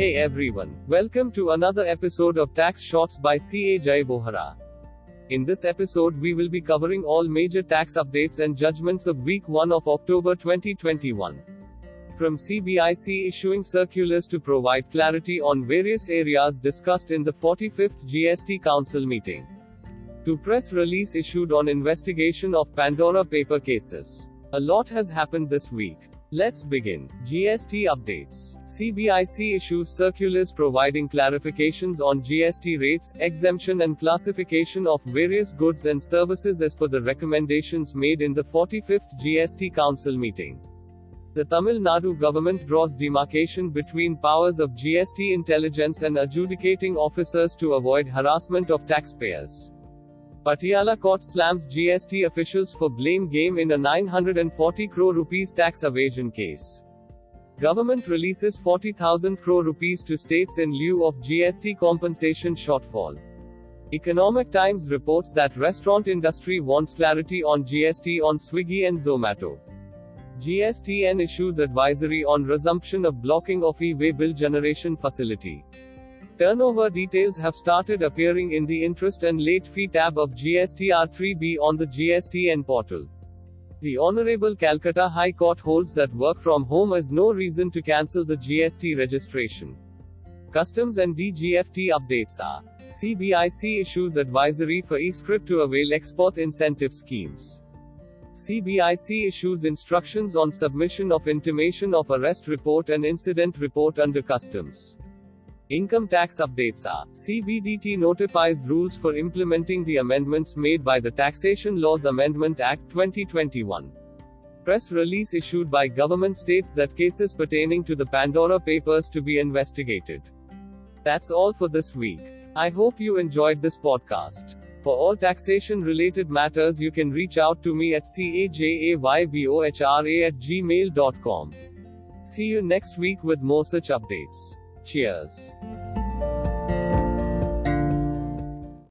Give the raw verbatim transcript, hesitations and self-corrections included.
Hey everyone, welcome to another episode of Tax Shots by C A Jay Bohra. In this episode we will be covering all major tax updates and judgments of week one of October twenty twenty-one. From C B I C issuing circulars to provide clarity on various areas discussed in the forty-fifth G S T Council meeting, to press release issued on investigation of Pandora paper cases. A lot has happened this week. Let's begin. G S T updates. C B I C issues circulars providing clarifications on G S T rates, exemption and classification of various goods and services as per the recommendations made in the forty-fifth G S T Council meeting. The Tamil Nadu government draws demarcation between powers of G S T intelligence and adjudicating officers to avoid harassment of taxpayers. Patiala court slams G S T officials for blame game in a nine hundred forty crore rupees tax evasion case. Government releases forty thousand crore rupees to states in lieu of G S T compensation shortfall. Economic Times reports that restaurant industry wants clarity on G S T on Swiggy and Zomato. G S T N issues advisory on resumption of blocking of e-way bill generation facility. Turnover details have started appearing in the interest and late fee tab of G S T R three B on the G S T N portal. The Honorable Calcutta High Court holds that work from home is no reason to cancel the G S T registration. Customs and D G F T updates are: C B I C issues advisory for eScript to avail export incentive schemes. C B I C issues instructions on submission of intimation of arrest report and incident report under customs. Income tax updates are: C B D T notifies rules for implementing the amendments made by the Taxation Laws Amendment Act twenty twenty-one. Press release issued by government states that cases pertaining to the Pandora papers to be investigated. That's all for this week. I hope you enjoyed this podcast. For all taxation related matters you can reach out to me at cajaybohra at gmail dot com. See you next week with more such updates. Cheers.